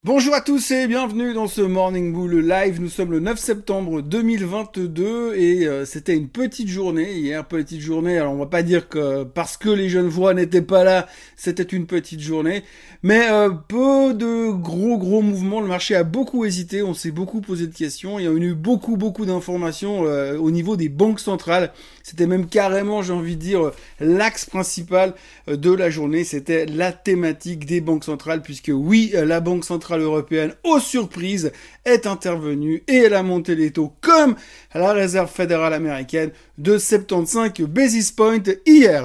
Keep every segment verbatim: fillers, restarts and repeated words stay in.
Bonjour à tous et bienvenue dans ce Morning Bull Live. Nous sommes le neuf septembre deux mille vingt-deux et euh, c'était une petite journée hier, petite journée. Alors on va pas dire que parce que les Genevois n'étaient pas là, c'était une petite journée, mais euh, peu de gros gros mouvements. Le marché a beaucoup hésité, on s'est beaucoup posé de questions. Il y a eu beaucoup beaucoup d'informations euh, au niveau des banques centrales. C'était même carrément, j'ai envie de dire, l'axe principal de la journée. C'était la thématique des banques centrales, puisque oui, la Banque centrale européenne, aux surprises, est intervenue et elle a monté les taux comme la Réserve fédérale américaine de soixante-quinze basis points hier.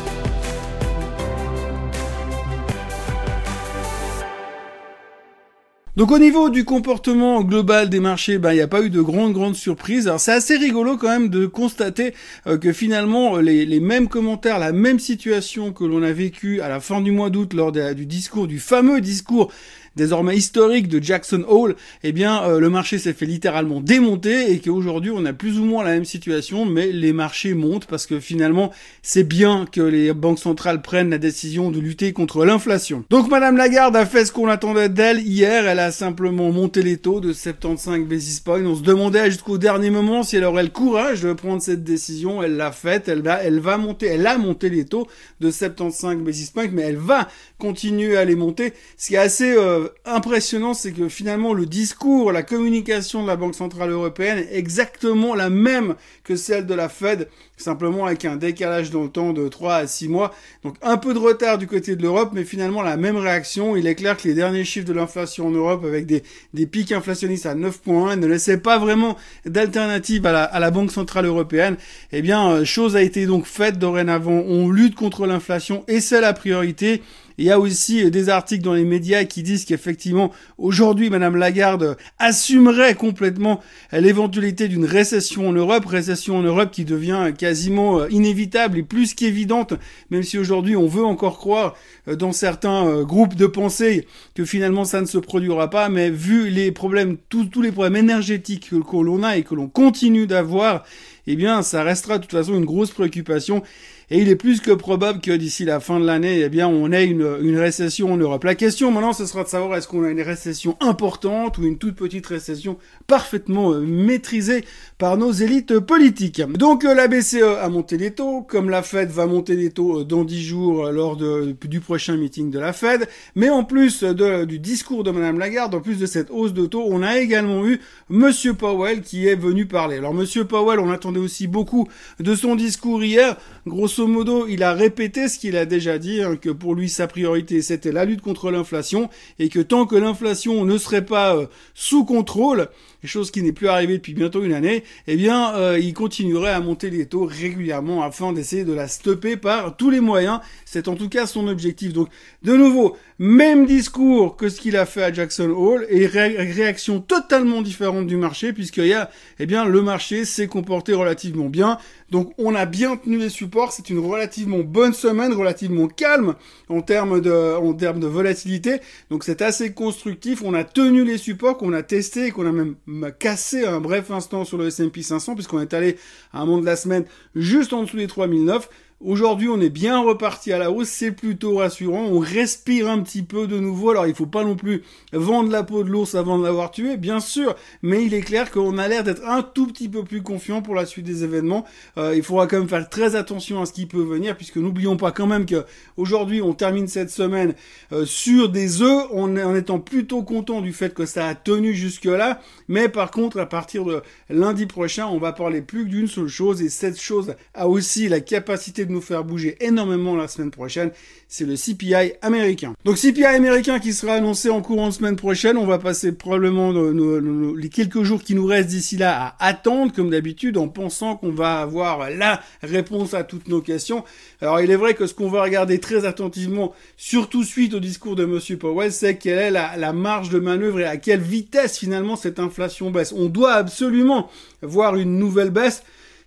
Donc au niveau du comportement global des marchés, ben il n'y a pas eu de grandes grandes surprises. Alors c'est assez rigolo quand même de constater euh, que finalement les, les mêmes commentaires, la même situation que l'on a vécu à la fin du mois d'août lors de, du discours, du fameux discours désormais historique de Jackson Hole, eh bien euh, le marché s'est fait littéralement démonter et qu'aujourd'hui on a plus ou moins la même situation, mais les marchés montent parce que finalement c'est bien que les banques centrales prennent la décision de lutter contre l'inflation. Donc Madame Lagarde a fait ce qu'on attendait d'elle hier, elle a simplement monté les taux de soixante-quinze basis points. On se demandait jusqu'au dernier moment si elle aurait le courage de prendre cette décision, elle l'a faite, elle va, elle va monter, elle a monté les taux de soixante-quinze basis points, mais elle va continuer à les monter. Ce qui est assez euh, impressionnant, c'est que finalement le discours, la communication de la Banque centrale européenne est exactement la même que celle de la Fed, simplement avec un décalage dans le temps de trois à six mois. Donc un peu de retard du côté de l'Europe, mais finalement la même réaction. Il est clair que les derniers chiffres de l'inflation en Europe, avec des, des pics inflationnistes à neuf virgule un, ne laissaient pas vraiment d'alternative à la, à la Banque centrale européenne. Eh bien, euh, chose a été donc faite dorénavant. On lutte contre l'inflation et c'est la priorité. Il y a aussi des articles dans les médias qui disent qu'effectivement, aujourd'hui, Madame Lagarde assumerait complètement l'éventualité d'une récession en Europe, récession en Europe qui devient quasiment inévitable et plus qu'évidente, même si aujourd'hui on veut encore croire dans certains groupes de pensée que finalement ça ne se produira pas, mais vu les problèmes, tous, tous les problèmes énergétiques que, que l'on a et que l'on continue d'avoir, eh bien, ça restera de toute façon une grosse préoccupation. Et il est plus que probable que d'ici la fin de l'année, eh bien, on ait une, une récession en Europe. La question maintenant, ce sera de savoir est-ce qu'on a une récession importante ou une toute petite récession parfaitement euh, maîtrisée par nos élites politiques. Donc, euh, la B C E a monté les taux, comme la Fed va monter les taux euh, dans dix jours euh, lors de, du prochain meeting de la Fed. Mais en plus de, du discours de Madame Lagarde, en plus de cette hausse de taux, on a également eu Monsieur Powell qui est venu parler. Alors, Monsieur Powell, on attendait aussi beaucoup de son discours hier. Grosso modo, il a répété ce qu'il a déjà dit, hein, que pour lui, sa priorité, c'était la lutte contre l'inflation, et que tant que l'inflation ne serait pas euh, sous contrôle, chose qui n'est plus arrivée depuis bientôt une année, eh bien, euh, il continuerait à monter les taux régulièrement afin d'essayer de la stopper par tous les moyens. C'est en tout cas son objectif. Donc, de nouveau, même discours que ce qu'il a fait à Jackson Hole, et ré- réaction totalement différente du marché, puisqu'il y a, eh bien, le marché s'est comporté relativement bien. Donc, on a bien tenu les supports. C'est une relativement bonne semaine, relativement calme en termes de, en termes de volatilité. Donc, c'est assez constructif. On a tenu les supports qu'on a testés et qu'on a même cassé un bref instant sur le S and P cinq cents, puisqu'on est allé à un moment de la semaine juste en dessous des trois mille neuf. Aujourd'hui, on est bien reparti à la hausse, c'est plutôt rassurant, on respire un petit peu de nouveau. Alors, il faut pas non plus vendre la peau de l'ours avant de l'avoir tué, bien sûr, mais il est clair qu'on a l'air d'être un tout petit peu plus confiant pour la suite des événements. Euh, il faudra quand même faire très attention à ce qui peut venir, puisque n'oublions pas quand même que aujourd'hui, on termine cette semaine euh, sur des œufs, en, en étant plutôt content du fait que ça a tenu jusque-là, mais par contre, à partir de lundi prochain, on va parler plus que d'une seule chose, et cette chose a aussi la capacité de nous faire bouger énormément la semaine prochaine, c'est le C P I américain. Donc C P I américain qui sera annoncé en courant de semaine prochaine, on va passer probablement nos, nos, nos, les quelques jours qui nous restent d'ici là à attendre comme d'habitude en pensant qu'on va avoir la réponse à toutes nos questions. Alors il est vrai que ce qu'on va regarder très attentivement, surtout suite au discours de Monsieur Powell, c'est quelle est la, la marge de manœuvre et à quelle vitesse finalement cette inflation baisse. On doit absolument voir une nouvelle baisse.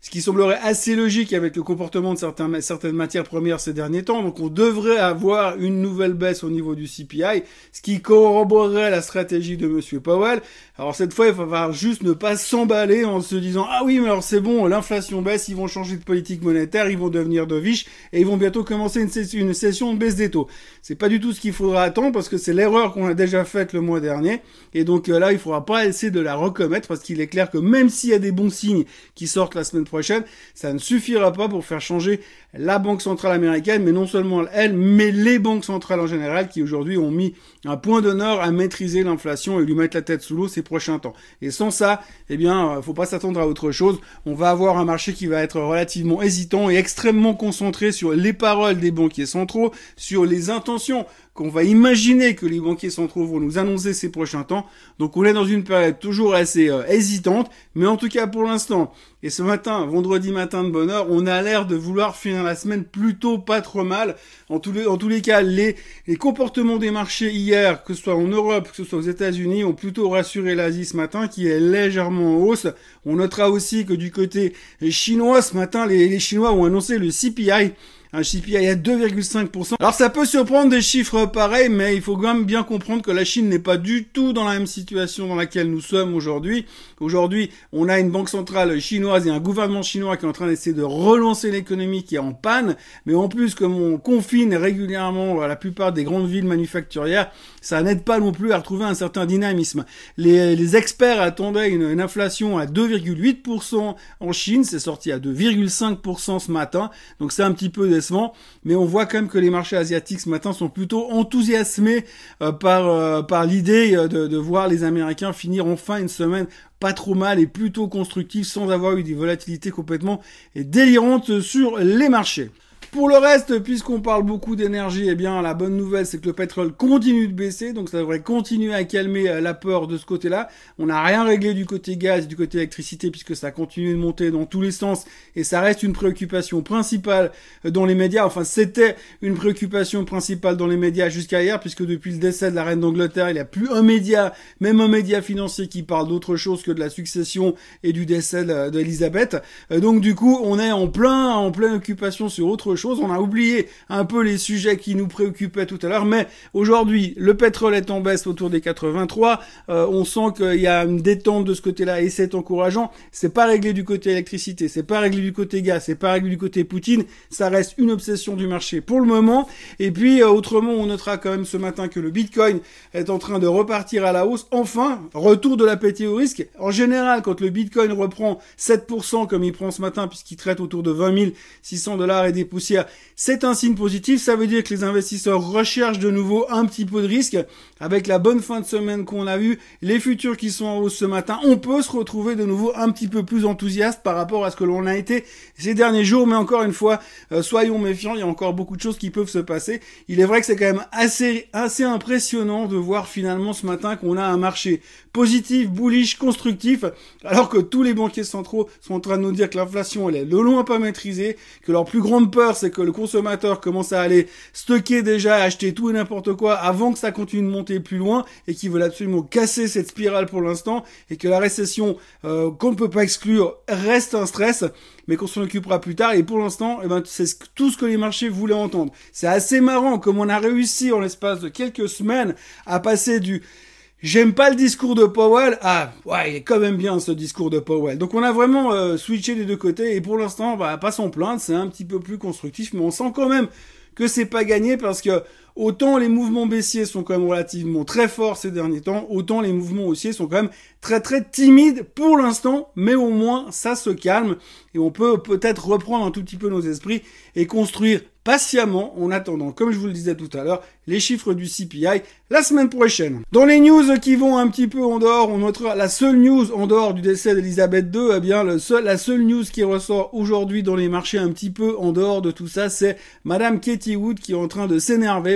ce qui semblerait assez logique avec le comportement de certains, certaines matières premières ces derniers temps. Donc on devrait avoir une nouvelle baisse au niveau du C P I, ce qui corroborerait la stratégie de Monsieur Powell. Alors cette fois, il va falloir juste ne pas s'emballer en se disant « Ah oui, mais alors c'est bon, l'inflation baisse, ils vont changer de politique monétaire, ils vont devenir dovish et ils vont bientôt commencer une session, une session de baisse des taux. » C'est pas du tout ce qu'il faudra attendre parce que c'est l'erreur qu'on a déjà faite le mois dernier. Et donc euh, là, il faudra pas essayer de la recommettre parce qu'il est clair que même s'il y a des bons signes qui sortent la semaine prochaine, ça ne suffira pas pour faire changer la Banque centrale américaine, mais non seulement elle, mais les banques centrales en général qui aujourd'hui ont mis un point d'honneur à maîtriser l'inflation et lui mettre la tête sous l'eau ces prochains temps. Et sans ça, eh bien, euh, faut pas s'attendre à autre chose. On va avoir un marché qui va être relativement hésitant et extrêmement concentré sur les paroles des banquiers centraux, sur les intentions qu'on va imaginer que les banquiers centraux vont nous annoncer ces prochains temps. Donc on est dans une période toujours assez euh, hésitante, mais en tout cas pour l'instant, et ce matin, vendredi matin de bonne heure, on a l'air de vouloir finir la semaine plutôt pas trop mal. En tous les, en tous les cas, les, les comportements des marchés hier, que ce soit en Europe, que ce soit aux États-Unis, ont plutôt rassuré l'Asie ce matin, qui est légèrement en hausse. On notera aussi que du côté chinois, ce matin, les, les Chinois ont annoncé le C P I, un C P I à deux virgule cinq pour cent. Alors ça peut surprendre des chiffres pareils, mais il faut quand même bien comprendre que la Chine n'est pas du tout dans la même situation dans laquelle nous sommes aujourd'hui. Aujourd'hui, on a une banque centrale chinoise et un gouvernement chinois qui est en train d'essayer de relancer l'économie qui est en panne. Mais en plus, comme on confine régulièrement la plupart des grandes villes manufacturières, ça n'aide pas non plus à retrouver un certain dynamisme. Les, les experts attendaient une, une inflation à deux virgule huit pour cent en Chine, c'est sorti à deux virgule cinq pour cent ce matin. Donc c'est un petit peu décevant, mais on voit quand même que les marchés asiatiques ce matin sont plutôt enthousiasmés euh, par euh, par l'idée de, de voir les Américains finir enfin une semaine pas trop mal et plutôt constructive sans avoir eu des volatilités complètement délirantes sur les marchés. Pour le reste, puisqu'on parle beaucoup d'énergie, eh bien, la bonne nouvelle, c'est que le pétrole continue de baisser, donc ça devrait continuer à calmer la peur de ce côté-là. On n'a rien réglé du côté gaz, du côté électricité, puisque ça continue de monter dans tous les sens, et ça reste une préoccupation principale dans les médias. Enfin, c'était une préoccupation principale dans les médias jusqu'à hier, puisque depuis le décès de la reine d'Angleterre, il n'y a plus un média, même un média financier, qui parle d'autre chose que de la succession et du décès d'Elisabeth. Donc, du coup, on est en plein, en pleine occupation sur autre chose. On a oublié un peu les sujets qui nous préoccupaient tout à l'heure, mais aujourd'hui, le pétrole est en baisse autour des quatre-vingt-trois. Euh, on sent qu'il y a une détente de ce côté-là et c'est encourageant. C'est pas réglé du côté électricité, c'est pas réglé du côté gaz, c'est pas réglé du côté Poutine. Ça reste une obsession du marché pour le moment. Et puis, euh, autrement, on notera quand même ce matin que le Bitcoin est en train de repartir à la hausse. Enfin, retour de l'appétit au risque. En général, quand le Bitcoin reprend sept pour cent comme il prend ce matin, puisqu'il traite autour de vingt mille six cents dollars et des poussières, c'est un signe positif. Ça veut dire que les investisseurs recherchent de nouveau un petit peu de risque. Avec la bonne fin de semaine qu'on a vue, les futurs qui sont en hausse ce matin, on peut se retrouver de nouveau un petit peu plus enthousiaste par rapport à ce que l'on a été ces derniers jours. Mais encore une fois, euh, soyons méfiants, il y a encore beaucoup de choses qui peuvent se passer. Il est vrai que c'est quand même assez, assez impressionnant de voir finalement ce matin qu'on a un marché positif, bullish, constructif, alors que tous les banquiers centraux sont en train de nous dire que l'inflation, elle est de loin pas maîtrisée, que leur plus grande peur, c'est que le consommateur commence à aller stocker déjà, acheter tout et n'importe quoi avant que ça continue de monter plus loin et qu'ils veulent absolument casser cette spirale pour l'instant et que la récession, euh, qu'on ne peut pas exclure, reste un stress, mais qu'on s'en occupera plus tard. Et pour l'instant, eh ben, c'est tout ce que les marchés voulaient entendre. C'est assez marrant comme on a réussi en l'espace de quelques semaines à passer du j'aime pas le discours de Powell. Ah, ouais, il est quand même bien ce discours de Powell. Donc on a vraiment euh, switché des deux côtés et pour l'instant, bah, pas s'en plaindre, c'est un petit peu plus constructif, mais on sent quand même que c'est pas gagné parce que autant les mouvements baissiers sont quand même relativement très forts ces derniers temps, autant les mouvements haussiers sont quand même très très timides pour l'instant, mais au moins ça se calme et on peut peut-être reprendre un tout petit peu nos esprits et construire patiemment en attendant, comme je vous le disais tout à l'heure, les chiffres du C P I la semaine prochaine. Dans les news qui vont un petit peu en dehors, on notera la seule news en dehors du décès d'Elisabeth deux, eh bien le seul, la seule news qui ressort aujourd'hui dans les marchés un petit peu en dehors de tout ça, c'est Madame Katie Wood qui est en train de s'énerver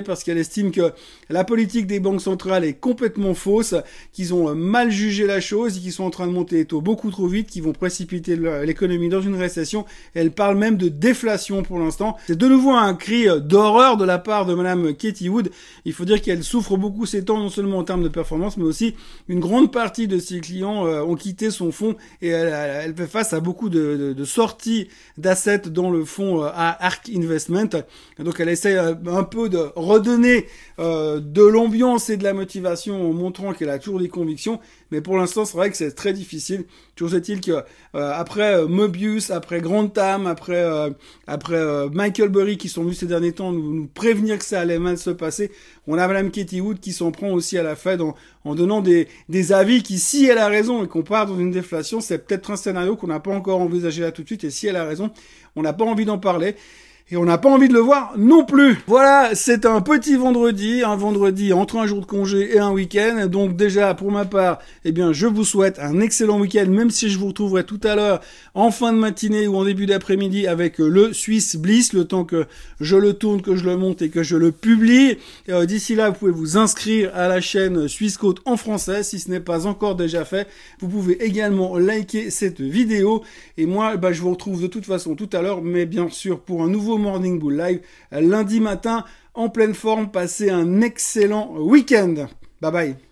parce qu'elle estime que la politique des banques centrales est complètement fausse, qu'ils ont mal jugé la chose, qu'ils sont en train de monter les taux beaucoup trop vite, qu'ils vont précipiter l'économie dans une récession. Elle parle même de déflation pour l'instant. C'est de nouveau un cri d'horreur de la part de Madame Katie Wood. Il faut dire qu'elle souffre beaucoup ces temps, non seulement en termes de performance, mais aussi une grande partie de ses clients euh, ont quitté son fonds et elle, elle fait face à beaucoup de, de, de sorties d'assets dans le fonds euh, Ark Investment. Donc elle essaie euh, un peu de redonner euh, de l'ambiance et de la motivation en montrant qu'elle a toujours des convictions. Mais pour l'instant, c'est vrai que c'est très difficile. Toujours est-il que euh, après euh, Mobius, après Grantham, après euh, après euh, Michael Burry qui sont venus ces derniers temps nous, nous prévenir que ça allait mal se passer, on a Madame Katie Wood qui s'en prend aussi à la Fed en, en donnant des des avis qui, si elle a raison et qu'on part dans une déflation, c'est peut-être un scénario qu'on n'a pas encore envisagé là tout de suite. Et si elle a raison, on n'a pas envie d'en parler. Et on n'a pas envie de le voir non plus. Voilà, c'est un petit vendredi, un vendredi entre un jour de congé et un week-end. Donc déjà, pour ma part, eh bien, je vous souhaite un excellent week-end, même si je vous retrouverai tout à l'heure en fin de matinée ou en début d'après-midi avec le Swiss Bliss, le temps que je le tourne, que je le monte et que je le publie. Euh, d'ici là, vous pouvez vous inscrire à la chaîne Swissquote en français, si ce n'est pas encore déjà fait. Vous pouvez également liker cette vidéo. Et moi, bah, je vous retrouve de toute façon tout à l'heure, mais bien sûr pour un nouveau Morning Bull Live lundi matin en pleine forme. Passez un excellent week-end. Bye bye.